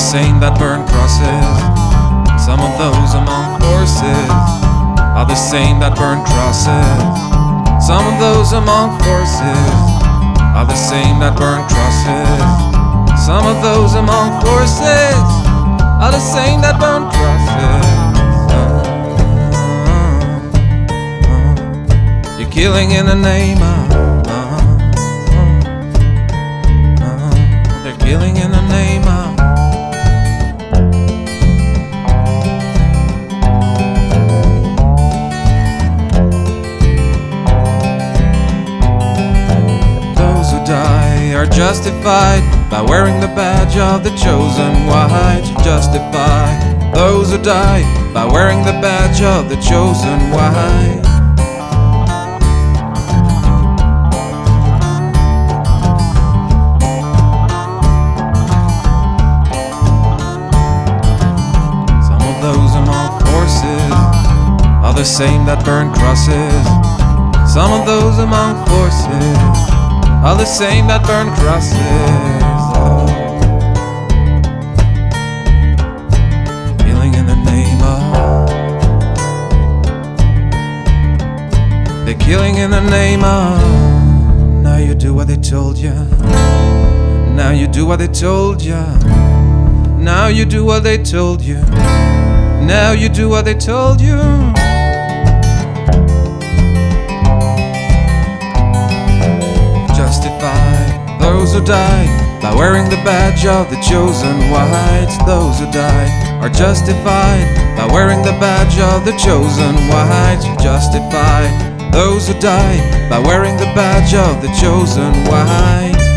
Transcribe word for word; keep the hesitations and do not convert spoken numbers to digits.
same that burn crosses. Some of those among horses are the same that burn crosses. Some of those among horses are the same that burn crosses. Some of those among horses are the same that burn crosses. You're killing in the name of, they're killing in the name of. Those who die are justified by wearing the badge of the chosen white. Justified. Those who die by wearing the badge of the chosen white. Those among horses are the same that burn crosses. Some of those among horses are the same that burn crosses. Oh. Killing in the name of. They're killing in the name of. Now you do what they told you. Now you do what they told you. Now you do what they told you. Now you do what they told you. Justify those who die by wearing the badge of the chosen white. Those who die are justified by wearing the badge of the chosen white. Justify those who die by wearing the badge of the chosen white.